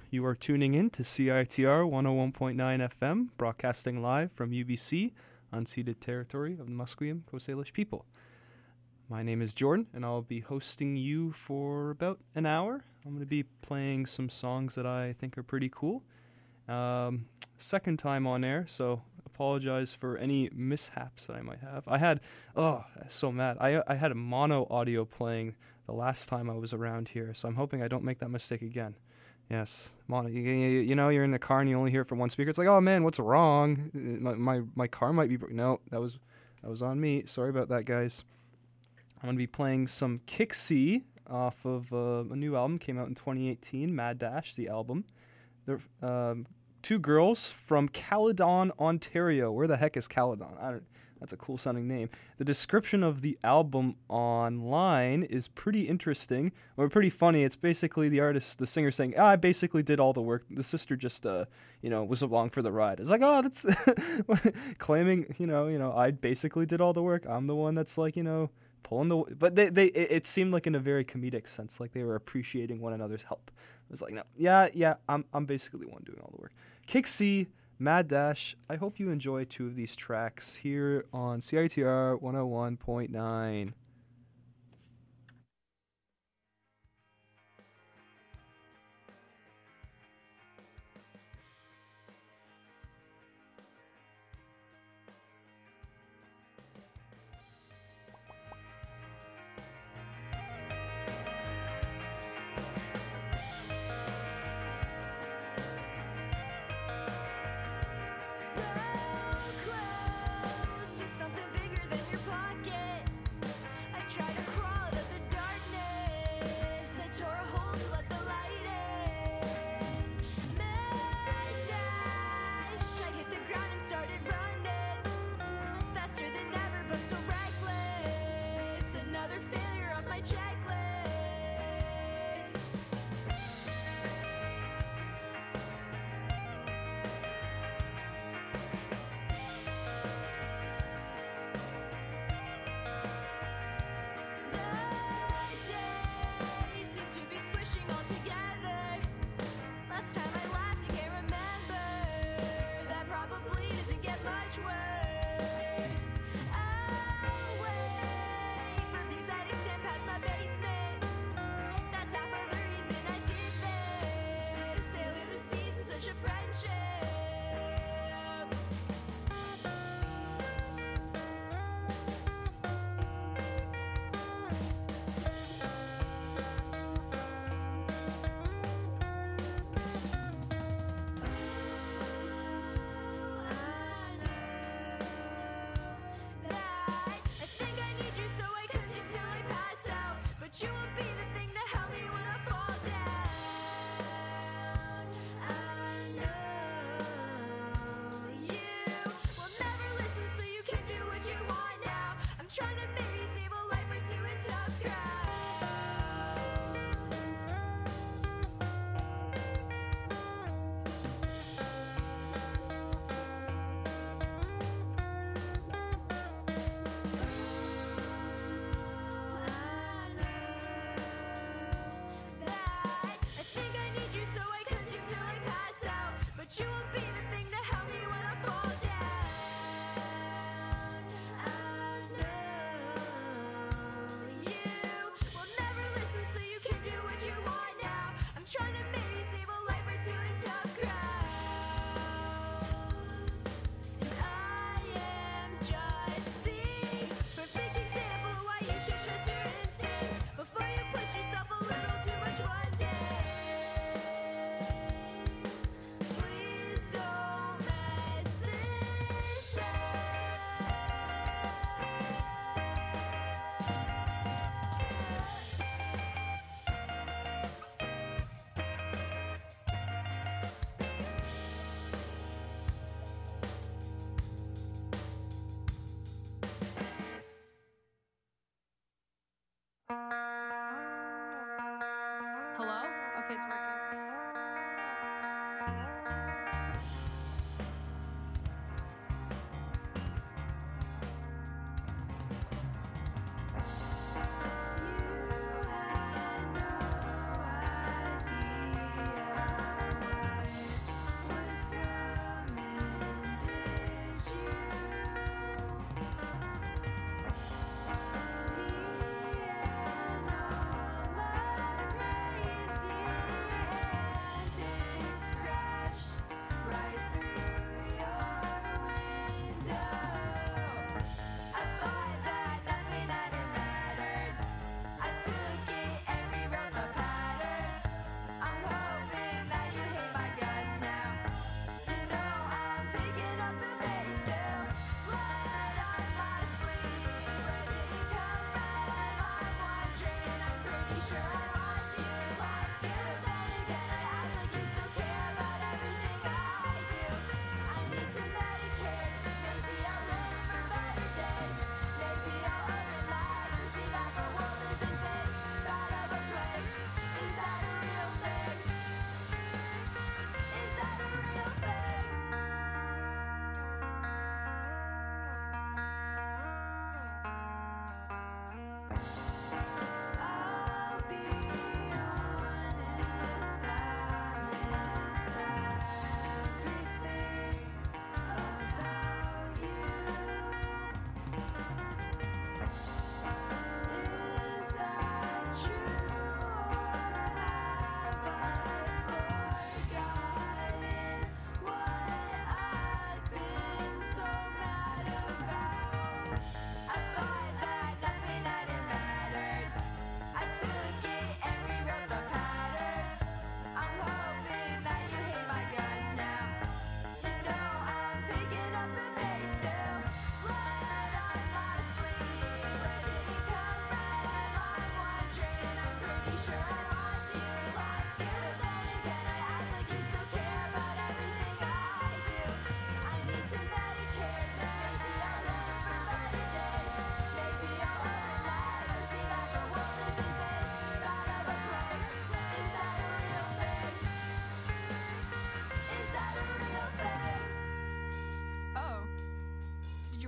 You are tuning in to CITR 101.9 FM, broadcasting live from UBC, unceded territory of the Musqueam, Coast Salish people. My name is Jordan, and I'll be hosting you for about an hour. I'm going to be playing some songs that I think are pretty cool. Second time on air, so apologize for any mishaps that I might have. So mad. I had a mono audio playing the last time I was around here, so I'm hoping I don't make that mistake again. Yes, mono. You know, you're in the car and you only hear it from one speaker. It's like, oh man, what's wrong? My car might be. No, that was on me. Sorry about that, guys. I'm gonna be playing some Kixie off of a new album came out in 2018, Mad Dash, the album. They're two girls from Caledon, Ontario. Where the heck is Caledon? That's a cool sounding name. The description of the album online is pretty interesting, or pretty funny. It's basically the singer saying, I basically did all the work. The sister just, was along for the ride. It's like, oh, that's claiming, I basically did all the work. I'm the one that's like, pulling the, but it seemed like in a very comedic sense, like they were appreciating one another's help. It was like, no, yeah, I'm basically the one doing all the work. Kixie, Mad Dash. I hope you enjoy two of these tracks here on CITR 101.9. So close to something bigger than your pocket.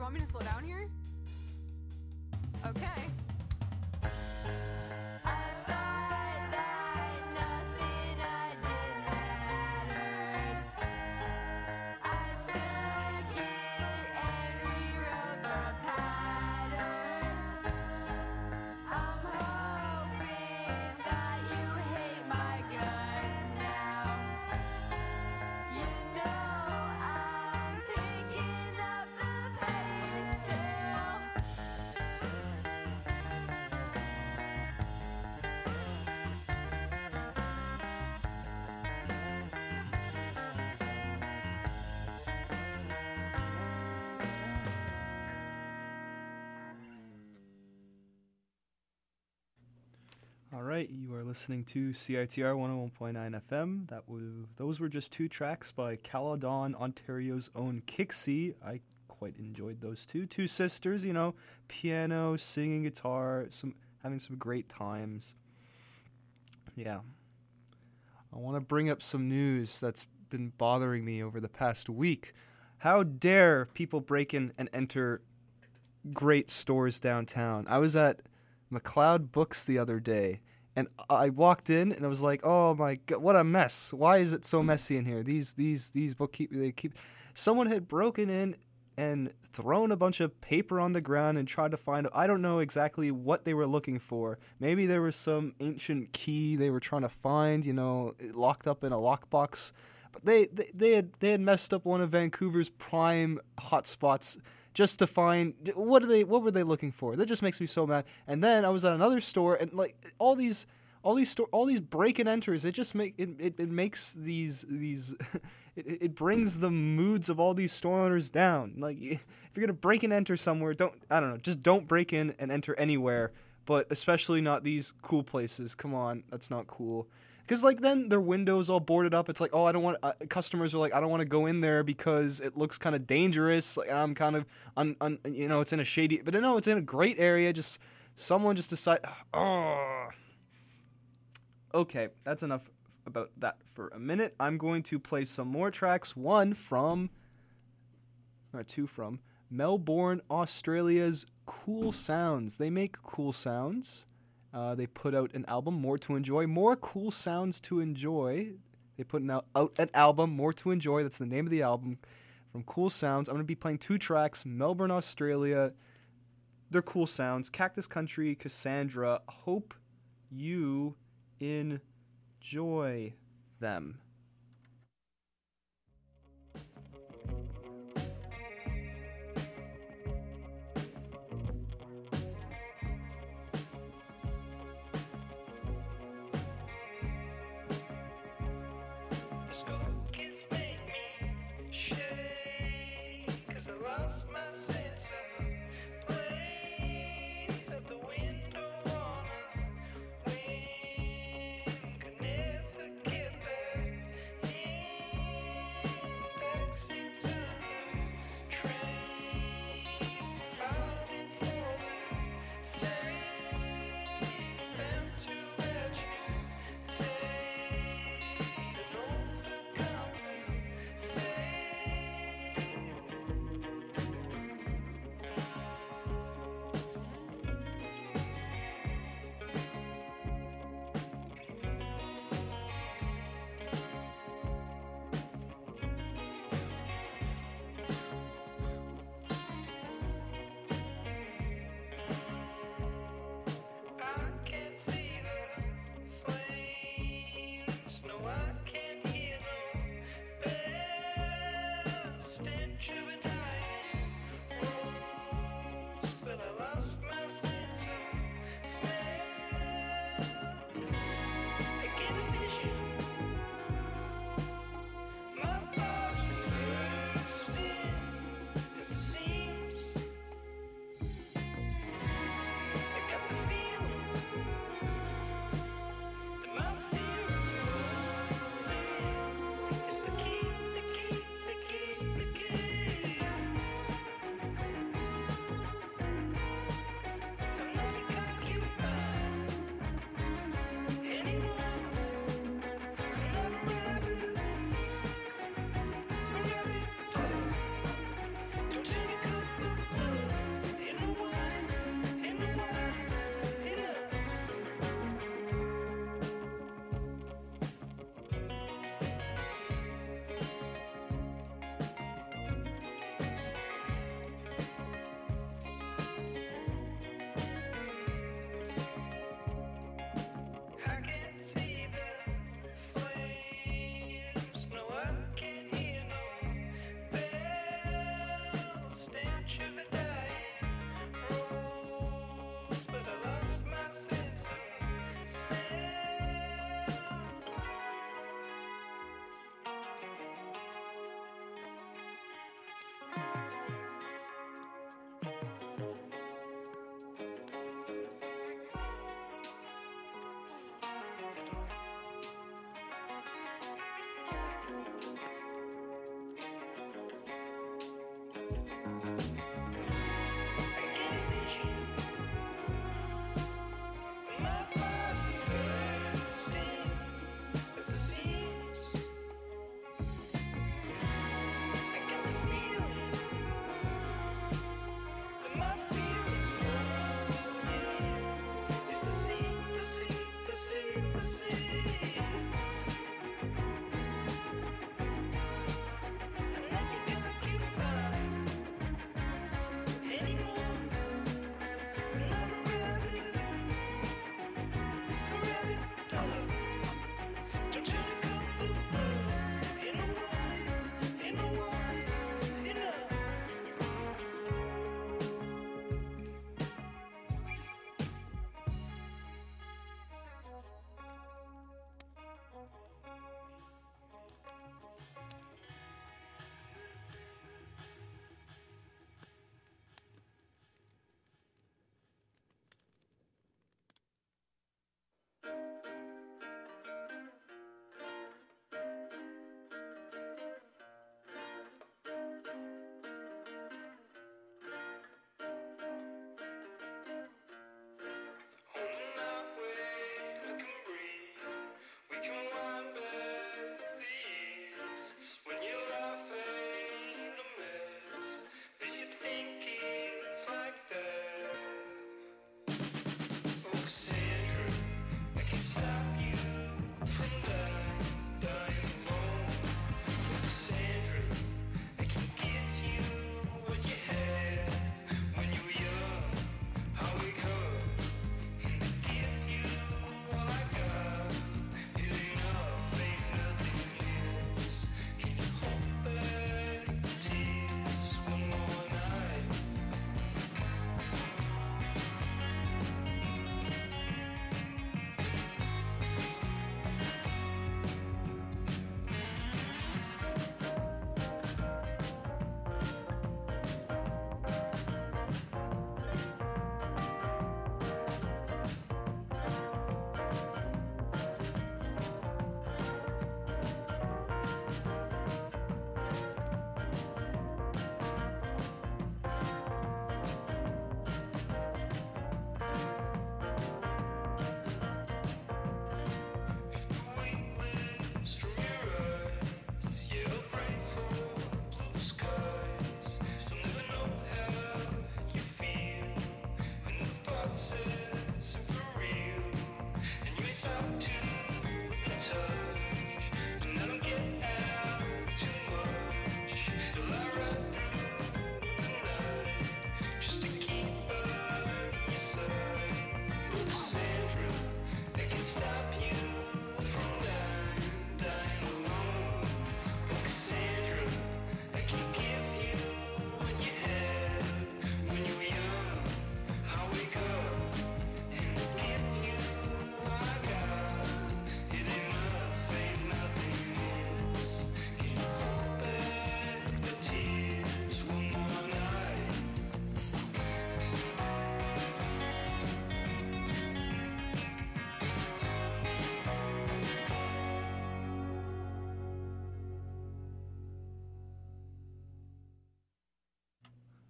want me to slow down here? Okay. All right, you are listening to CITR 101.9 FM. Those were just two tracks by Caledon, Ontario's own Kixie. I quite enjoyed those two. Two sisters, you know, piano, singing, guitar, having some great times. Yeah. I want to bring up some news that's been bothering me over the past week. How dare people break in and enter great stores downtown? I was at McLeod Books the other day, and I walked in and I was like, "Oh my god, what a mess! Why is it so messy in here? These bookkeep. Someone had broken in and thrown a bunch of paper on the ground and tried to find. I don't know exactly what they were looking for. Maybe there was some ancient key they were trying to find, you know, locked up in a lockbox. But they had messed up one of Vancouver's prime hotspots." Just to find what were they looking for? That just makes me so mad. And then I was at another store, and like all these break and enters. It just makes these it brings the moods of all these store owners down. Like if you're gonna break and enter somewhere, just don't break in and enter anywhere. But especially not these cool places. Come on, that's not cool. Because, like, then their windows all boarded up. It's like, oh, I don't want... customers are like, I don't want to go in there because it looks kind of dangerous. Like, I'm kind of... you know, it's in a shady... But no, it's in a great area. Someone just decide... Oh. Okay, that's enough about that for a minute. I'm going to play some more tracks. Two from Melbourne, Australia's Cool Sounds. They make cool sounds. They put out an album, More to Enjoy. More cool sounds to enjoy. They put out an album, More to Enjoy. That's the name of the album from Cool Sounds. I'm going to be playing two tracks, Melbourne, Australia. They're cool sounds. Cactus Country, Cassandra. Hope you enjoy them. Never get back.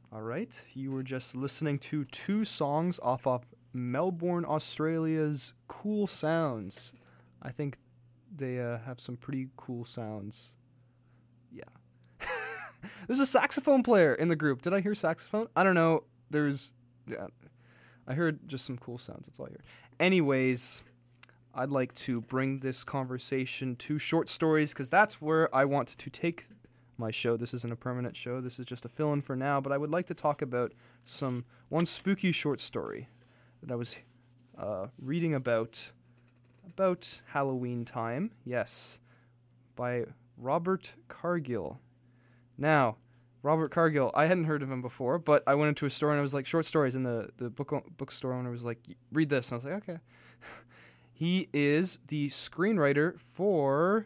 All right, you were just listening to 2 songs off of Melbourne, Australia's Cool Sounds. I think they have some pretty cool sounds. Yeah. There's a saxophone player in the group. Did I hear saxophone? I don't know. Yeah, I heard just some cool sounds. That's all I heard. Anyways, I'd like to bring this conversation to short stories because that's where I want to take my show. This isn't a permanent show. This is just a fill-in for now, but I would like to talk about one spooky short story that I was reading about Halloween time. Yes, by Robert Cargill. Now, Robert Cargill, I hadn't heard of him before, but I went into a store and I was like, short stories, and the bookstore owner was like, read this, and I was like, okay. He is the screenwriter for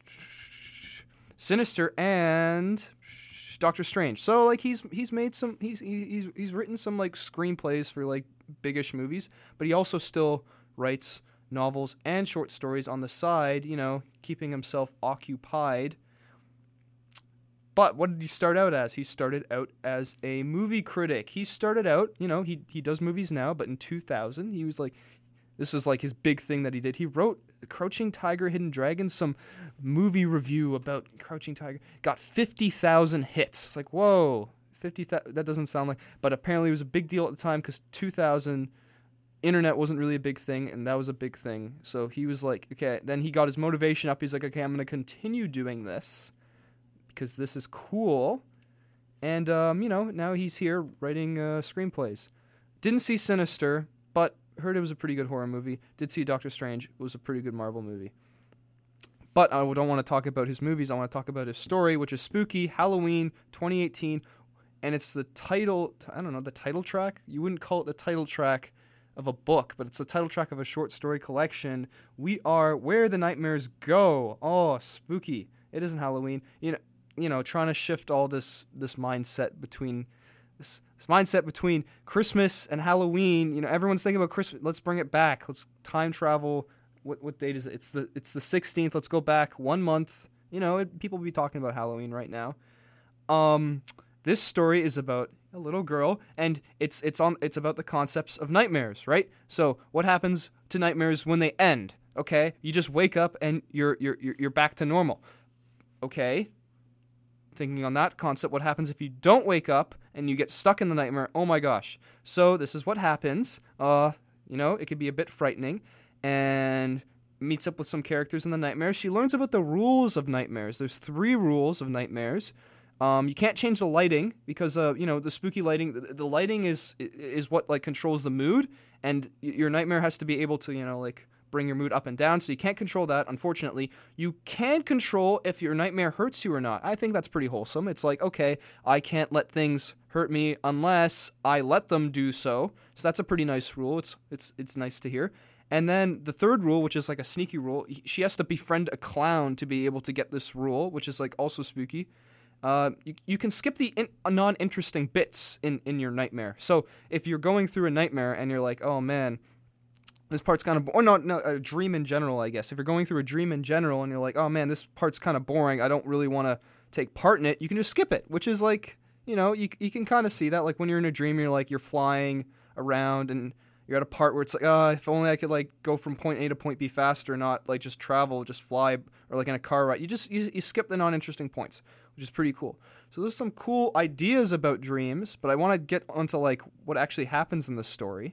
Sinister and Doctor Strange. So like he's made some he's written some like screenplays for like biggish movies, but he also still writes novels and short stories on the side, keeping himself occupied. But what did he start out as? He started out as a movie critic. He started out, he does movies now, but in 2000, he was like, this is like his big thing that he did. He wrote Crouching Tiger, Hidden Dragon, some movie review about Crouching Tiger. Got 50,000 hits. It's like, whoa, 50,000, that doesn't sound like, but apparently it was a big deal at the time because 2000, internet wasn't really a big thing, and that was a big thing. So he was like, okay, then he got his motivation up. He's like, okay, I'm going to continue doing this because this is cool. And, now he's here writing screenplays. Didn't see Sinister, but heard it was a pretty good horror movie. Did see Doctor Strange. It was a pretty good Marvel movie. But I don't want to talk about his movies. I want to talk about his story, which is Spooky, Halloween 2018. And it's the title, the title track. You wouldn't call it the title track of a book, but it's the title track of a short story collection. We are Where the Nightmares Go. Oh, spooky. It isn't Halloween. Trying to shift all this mindset between this mindset between Christmas and Halloween. Everyone's thinking about Christmas. Let's bring it back. Let's time travel. What date is it? It's the 16th. Let's go back 1 month. People will be talking about Halloween right now. This story is about a little girl, and it's about the concepts of nightmares, right? So what happens to nightmares when they end? Okay, you just wake up and you're back to normal. Okay. Thinking on that concept, what happens if you don't wake up and you get stuck in the nightmare? Oh my gosh. So this is what happens. It could be a bit frightening, and meets up with some characters in the nightmare. She learns about the rules of nightmares. There's 3 rules of nightmares. You can't change the lighting because the spooky lighting, the lighting is what like controls the mood, and your nightmare has to be able to bring your mood up and down, so you can't control that, unfortunately. You can control if your nightmare hurts you or not. I think that's pretty wholesome. It's like, okay, I can't let things hurt me unless I let them do so. So that's a pretty nice rule. It's nice to hear. And then the 3rd rule, which is like a sneaky rule, she has to befriend a clown to be able to get this rule, which is like also spooky. You can skip the non-interesting bits in your nightmare. So if you're going through a nightmare and you're like, oh man, this part's kind of a dream in general, I guess. If you're going through a dream in general and you're like, oh man, this part's kind of boring, I don't really want to take part in it, you can just skip it, which is like, you can kind of see that. Like when you're in a dream, you're flying around and you're at a part where it's like, if only I could like go from point A to point B faster, not like just travel, just fly, or like in a car ride. You skip the non-interesting points, which is pretty cool. So there's some cool ideas about dreams, but I want to get onto like what actually happens in the story.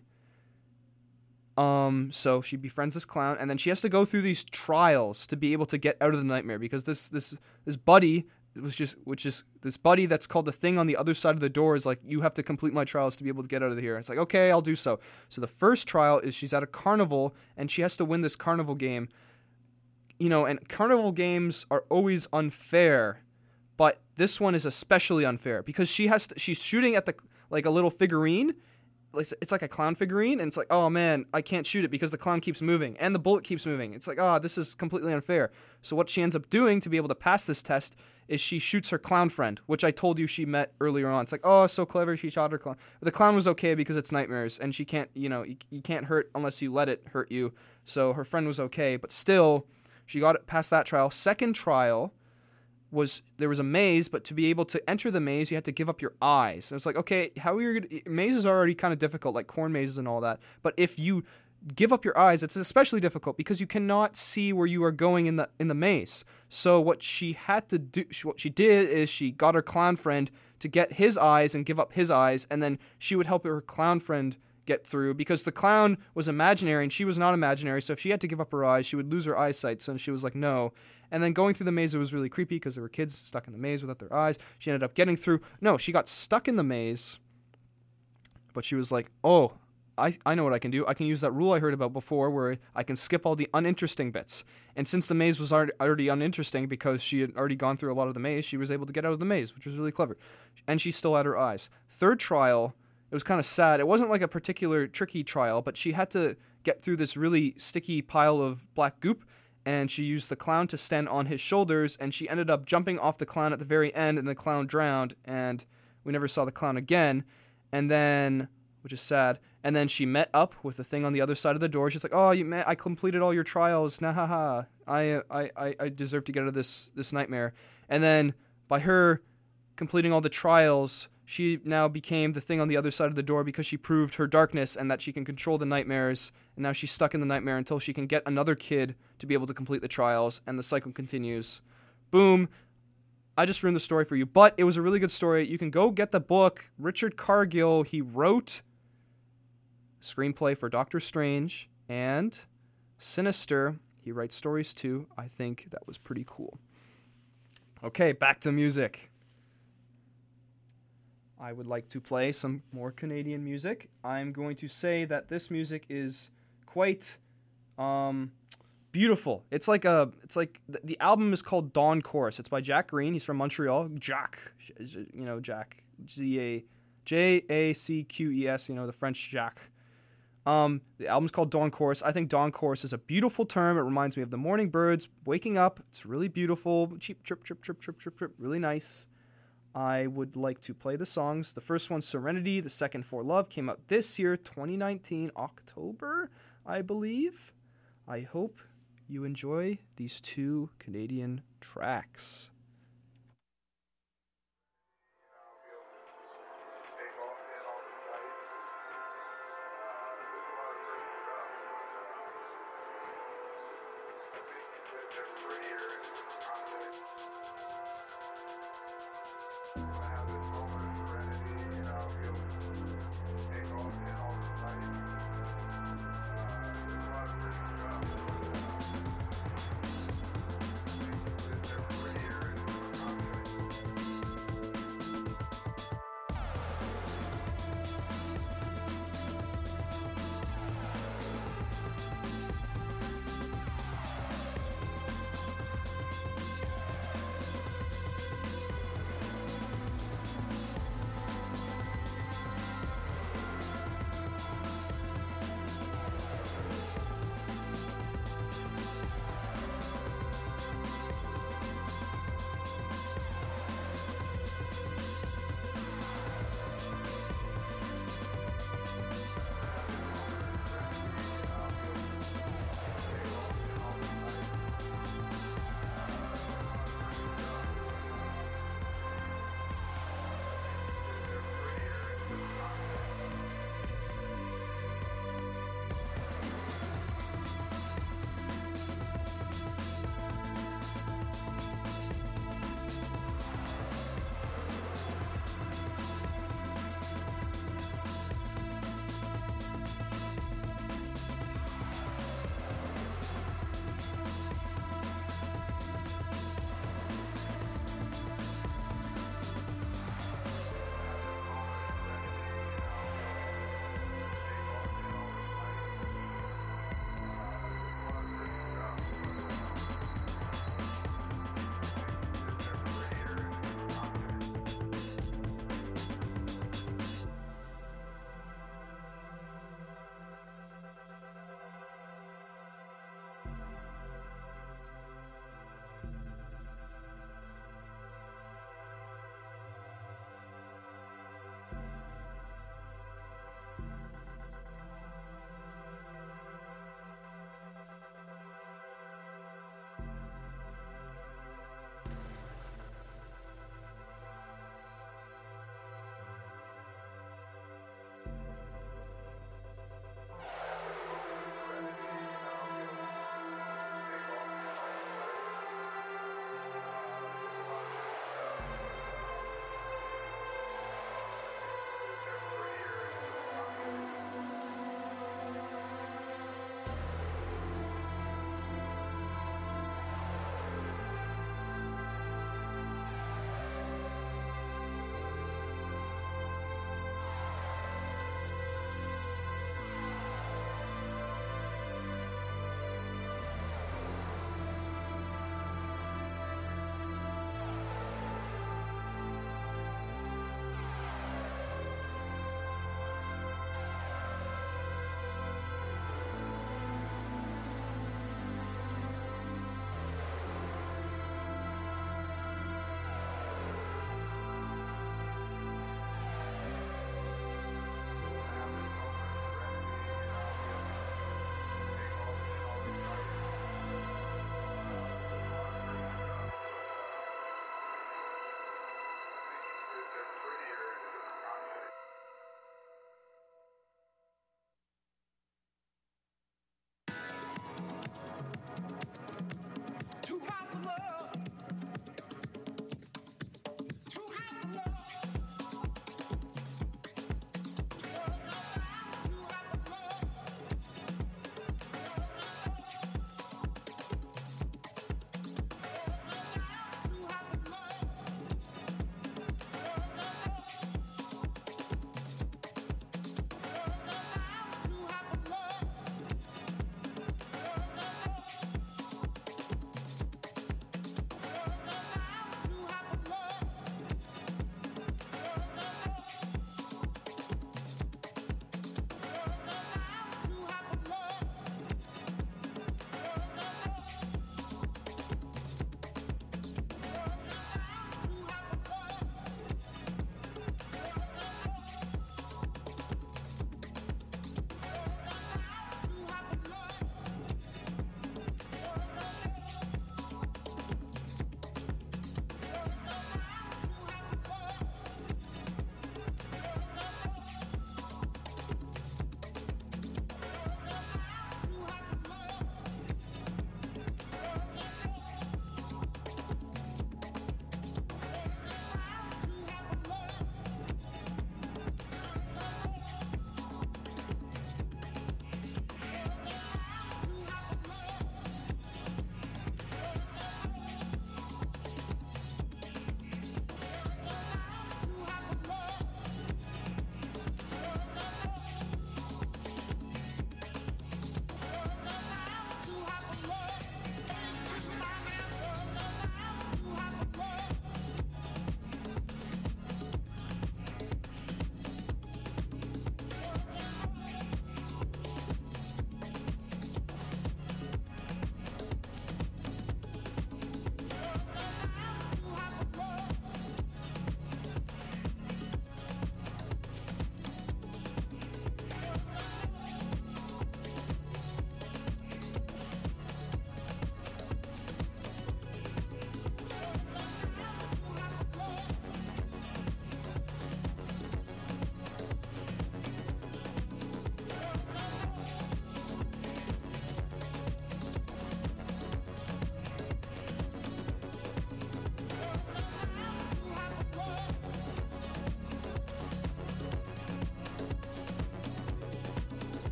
So she befriends this clown, and then she has to go through these trials to be able to get out of the nightmare, because this buddy this buddy that's called the Thing on the other side of the door is like, you have to complete my trials to be able to get out of here. It's like, okay, I'll do so. So the first trial is she's at a carnival, and she has to win this carnival game. And carnival games are always unfair, but this one is especially unfair because she's shooting at a little figurine. It's like a clown figurine, and it's like, oh man, I can't shoot it because the clown keeps moving and the bullet keeps moving. It's like, this is completely unfair. So what she ends up doing to be able to pass this test is she shoots her clown friend, which I told you she met earlier on. It's like, oh, so clever, she shot her clown. But the clown was okay because it's nightmares, and she can't, you can't hurt unless you let it hurt you. So her friend was okay, but still, she got it past that trial. Second trial, there was a maze, but to be able to enter the maze, you had to give up your eyes. And it's like, okay, how are you gonna... Mazes are already kind of difficult, like corn mazes and all that. But if you give up your eyes, it's especially difficult because you cannot see where you are going in the maze. So what she had to do, what she did is she got her clown friend to get his eyes and give up his eyes, and then she would help her clown friend get through because the clown was imaginary and she was not imaginary. So if she had to give up her eyes, she would lose her eyesight. So she was like, no. And then going through the maze, it was really creepy because there were kids stuck in the maze without their eyes. She ended up getting through. No, she got stuck in the maze, but she was like, oh, I know what I can do. I can use that rule I heard about before where I can skip all the uninteresting bits. And since the maze was already uninteresting because she had already gone through a lot of the maze, she was able to get out of the maze, which was really clever. And she still had her eyes. Third trial, it was kind of sad. It wasn't like a particular tricky trial, but she had to get through this really sticky pile of black goop, and she used the clown to stand on his shoulders, and she ended up jumping off the clown at the very end, and the clown drowned, and we never saw the clown again. And then, which is sad, and then she met up with the thing on the other side of the door. She's like, oh, I completed all your trials. Nah, ha, ha. I deserve to get out of this nightmare. And then by her completing all the trials, she now became the thing on the other side of the door because she proved her darkness and that she can control the nightmares. And now she's stuck in the nightmare until she can get another kid to be able to complete the trials, and the cycle continues. Boom. I just ruined the story for you, but it was a really good story. You can go get the book. Richard Cargill, he wrote screenplay for Doctor Strange and Sinister. He writes stories too. I think that was pretty cool. Okay, back to music. I would like to play some more Canadian music. I'm going to say that this music is quite beautiful. It's like the album is called Dawn Chorus. It's by Jack Green. He's from Montreal. Jack, Jack, Jacques, the French Jacques. The album's called Dawn Chorus. I think Dawn Chorus is a beautiful term. It reminds me of the morning birds waking up. It's really beautiful. Cheep, chirp, chirp, chirp, chirp, chirp, chirp. Really nice. I would like to play the songs. The first one, Serenity. The second, For Love, came out this year, 2019, October, I believe. I hope you enjoy these two Canadian tracks.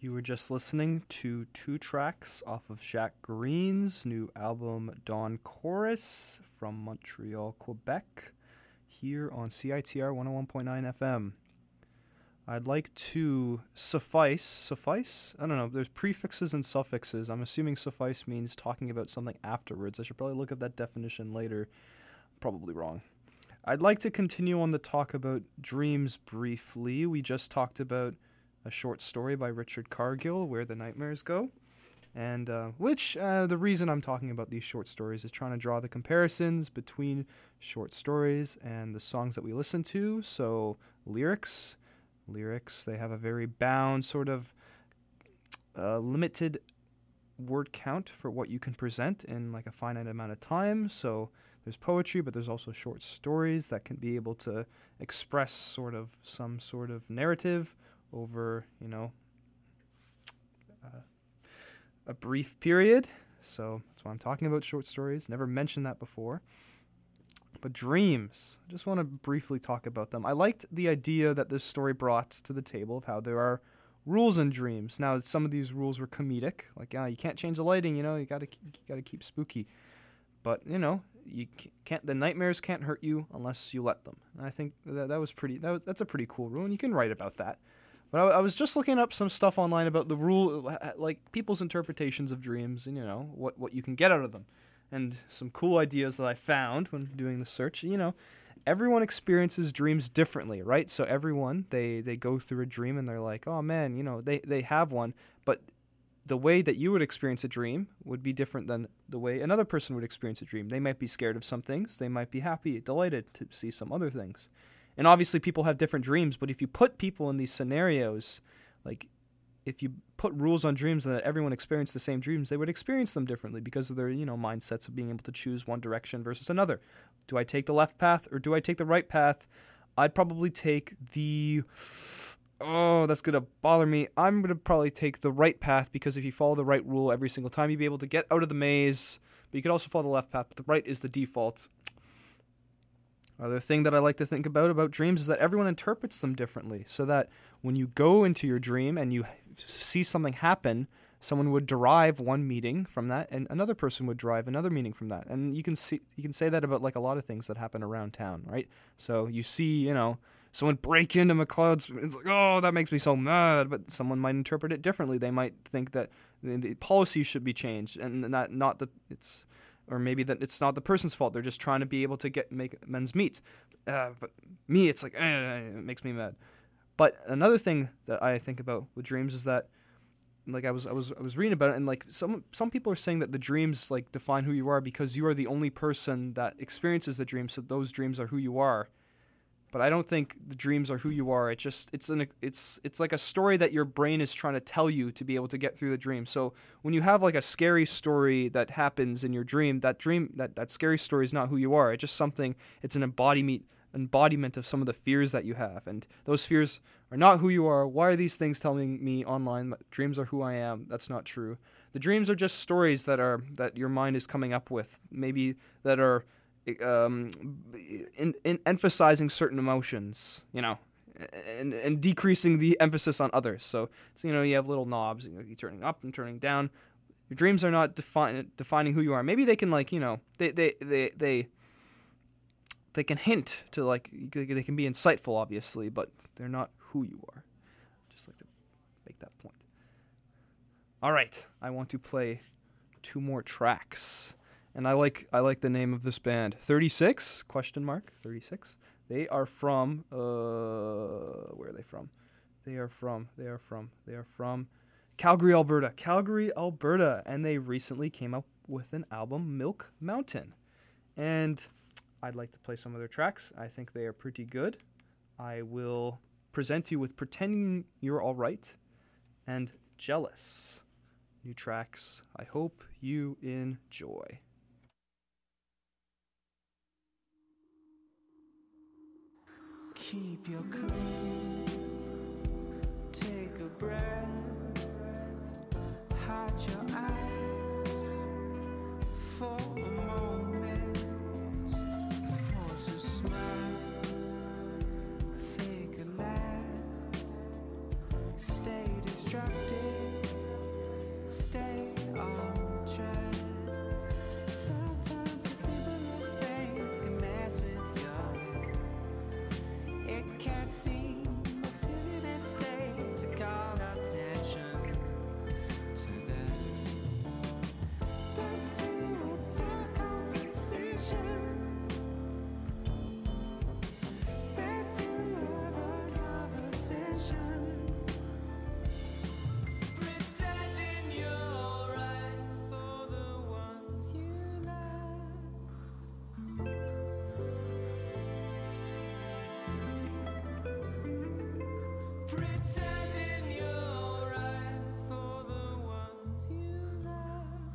You were just listening to 2 tracks off of Jacques Green's new album Dawn Chorus from Montreal, Quebec, here on CITR 101.9 FM. I'd like to suffice? I don't know, there's prefixes and suffixes. I'm assuming suffice means talking about something afterwards. I should probably look up that definition later. Probably wrong. I'd like to continue on the talk about dreams briefly. We just talked about a short story by Richard Cargill, Where the Nightmares Go. And the reason I'm talking about these short stories is trying to draw the comparisons between short stories and the songs that we listen to. So lyrics, they have a very bound sort of limited word count for what you can present in like a finite amount of time. So there's poetry, but there's also short stories that can be able to express some sort of narrative over, a brief period. So that's why I'm talking about short stories. Never mentioned that before. But dreams, I just want to briefly talk about them. I liked the idea that this story brought to the table of how there are rules in dreams. Now, some of these rules were comedic, like you can't change the lighting, you gotta keep spooky. But you can't. The nightmares can't hurt you unless you let them. And I think that's a pretty cool rule, and you can write about that. But I was just looking up some stuff online about the rule, like people's interpretations of dreams, and what you can get out of them, and some cool ideas that I found when doing the search. Everyone experiences dreams differently, right? So everyone they go through a dream and they're like, oh man, they have one, but the way that you would experience a dream would be different than the way another person would experience a dream. They might be scared of some things. They might be happy, delighted to see some other things. And obviously people have different dreams, but if you put people in these scenarios, like if you put rules on dreams and that everyone experienced the same dreams, they would experience them differently because of their, mindsets of being able to choose one direction versus another. Do I take the left path or do I take the right path? I'd probably take that's going to bother me. I'm going to probably take the right path because if you follow the right rule every single time, you'll be able to get out of the maze. But you could also follow the left path, but the right is the default. Other thing that I like to think about dreams is that everyone interprets them differently. So that when you go into your dream and you see something happen, someone would derive one meaning from that, and another person would derive another meaning from that. And you can say that about like a lot of things that happen around town, right? So you see, someone break into McLeod's, it's like, oh, that makes me so mad. But someone might interpret it differently. They might think that the policy should be changed, and or maybe that it's not the person's fault. They're just trying to be able to make amends meet. But me, it's like, it makes me mad. But another thing that I think about with dreams is that, like I was reading about it, and like some people are saying that the dreams like define who you are because you are the only person that experiences the dream, so those dreams are who you are. But I don't think the dreams are who you are. It's like a story that your brain is trying to tell you to be able to get through the dream. So when you have like a scary story that happens in your dream, that scary story is not who you are. It's just something. It's an embodiment of some of the fears that you have, and those fears are not who you are. Why are these things telling me online that dreams are who I am? That's not true. The dreams are just stories that your mind is coming up with, maybe that are in emphasizing certain emotions, and decreasing the emphasis on others. So you have little knobs, you're turning up and turning down. Your dreams are not defining who you are. Maybe they can they can hint to they can be insightful, obviously, but they're not who you are. Just like to make that point. All right, I want to play 2 more tracks. And I like the name of this band, 36 ? 36. They are from where are they from? They are from Calgary, Alberta, and they recently came up with an album, Milk Mountain. And I'd like to play some of their tracks. I think they are pretty good. I will present you with Pretending You're All Right and Jealous. New tracks. I hope you enjoy. Keep your cool, take a breath, hide your eyes for a moment, force a smile, fake a laugh, stay distracted. Pretending you're alright for the ones you love.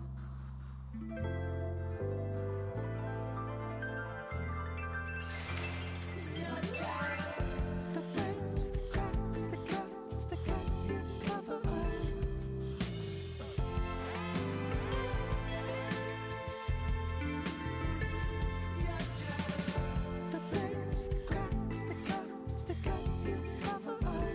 You're just the breaks, the cracks, the cuts you cover up. The breaks, the cracks, the cuts you cover up.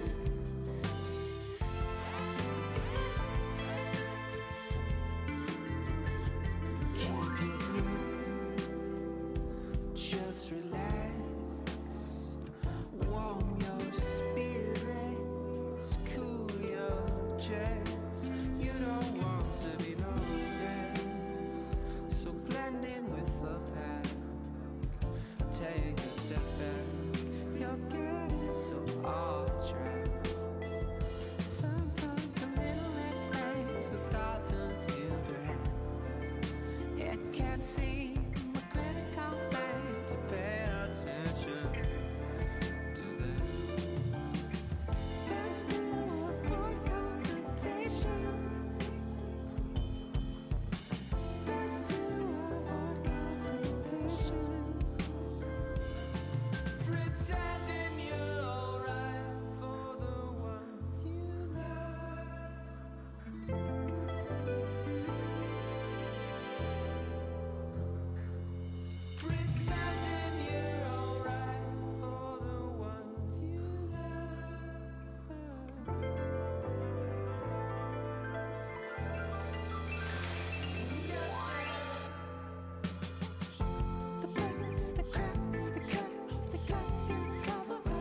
Just relax, warm your spirits, cool your jets. You don't want to be noticed, so blend in with the pack. Take a step back, you're getting so off track. Sometimes the littlest things can start to feel grand. It can't seem a critical thing to pay attention to that. Best to avoid confrontation. Best to avoid confrontation. Pretending you're alright for the ones you love. Pretending you're alright for the ones you love. The breaks, the cracks, the cuts you cover up.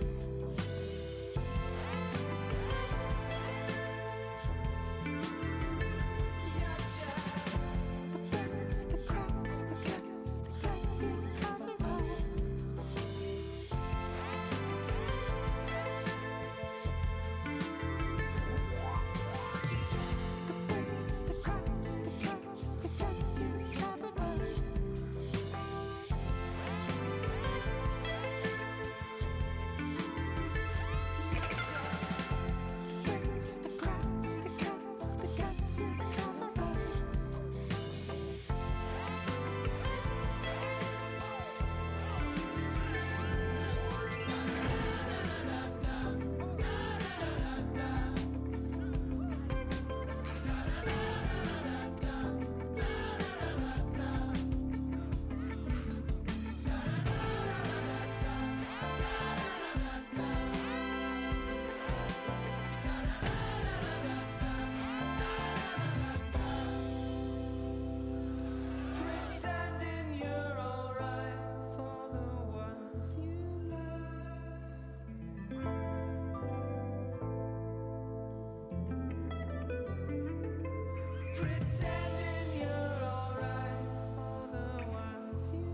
The breaks, the cracks, the cuts you cover up. The breaks, the cracks, the cuts you cover up. Breaks, the cracks, the cuts you cover up. Pretending you're alright for the ones you love. Pretending you're alright for the ones you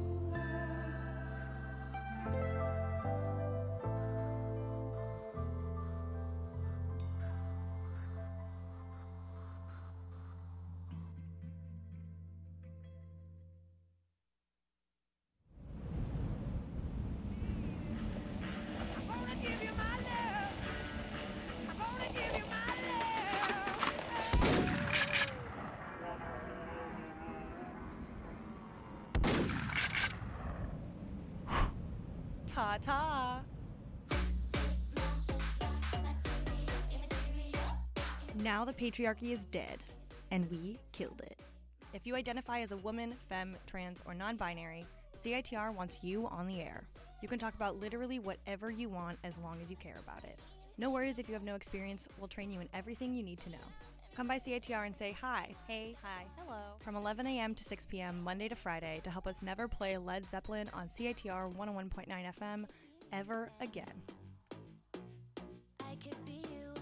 I'm gonna give you my love. I'm gonna give you my love. Ta-ta. Now the patriarchy is dead, and we killed it. If you identify as a woman, femme, trans, or non-binary, CITR wants you on the air. You can talk about literally whatever you want as long as you care about it. No worries if you have no experience, we'll train you in everything you need to know. Come by CITR and say hi, hey, hi, hello, from 11 a.m. to 6 p.m. Monday to Friday to help us never play Led Zeppelin on CITR 101.9 FM ever again. I could be you.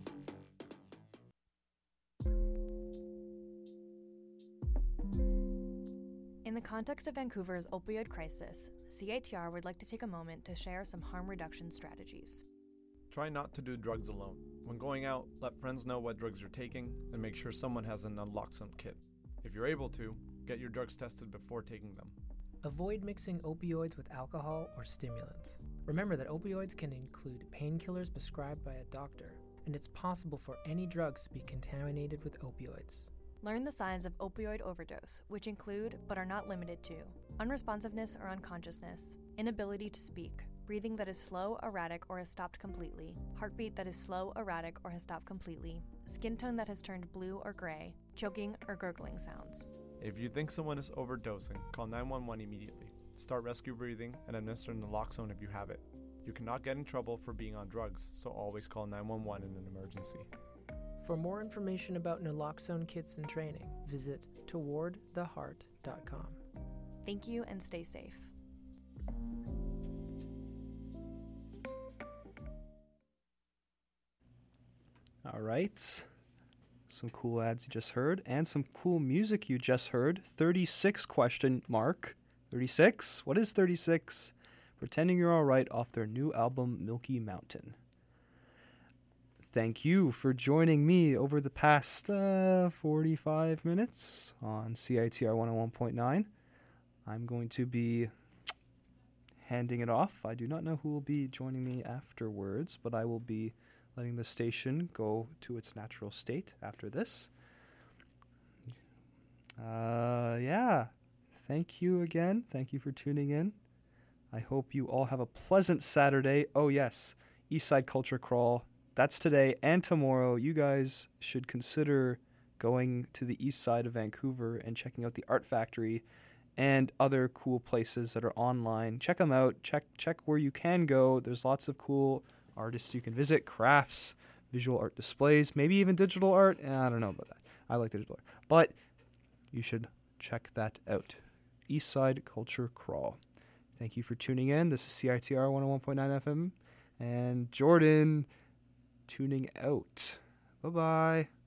In the context of Vancouver's opioid crisis, CITR would like to take a moment to share some harm reduction strategies. Try not to do drugs alone. When going out, let friends know what drugs you're taking and make sure someone has an naloxone kit. If you're able to, get your drugs tested before taking them. Avoid mixing opioids with alcohol or stimulants. Remember that opioids can include painkillers prescribed by a doctor, and it's possible for any drugs to be contaminated with opioids. Learn the signs of opioid overdose, which include, but are not limited to, unresponsiveness or unconsciousness, inability to speak, breathing that is slow, erratic, or has stopped completely, heartbeat that is slow, erratic, or has stopped completely, skin tone that has turned blue or gray, choking or gurgling sounds. If you think someone is overdosing, call 911 immediately. Start rescue breathing and administer naloxone if you have it. You cannot get in trouble for being on drugs, so always call 911 in an emergency. For more information about naloxone kits and training, visit towardtheheart.com. Thank you and stay safe. All right. Some cool ads you just heard and some cool music you just heard. 36 question mark. 36? What is 36? Pretending You're Alright off their new album Milky Mountain. Thank you for joining me over the past 45 minutes on CITR 101.9. I'm going to be handing it off. I do not know who will be joining me afterwards, but I will be letting the station go to its natural state after this. Yeah. Thank you again. Thank you for tuning in. I hope you all have a pleasant Saturday. Oh, yes. Eastside Culture Crawl. That's today and tomorrow. You guys should consider going to the east side of Vancouver and checking out the Art Factory and other cool places that are online. Check them out. Check where you can go. There's lots of cool artists you can visit, crafts, visual art displays, maybe even digital art. I don't know about that. I like digital art. But you should check that out. Eastside Culture Crawl. Thank you for tuning in. This is CITR 101.9 FM. And Jordan tuning out. Bye-bye.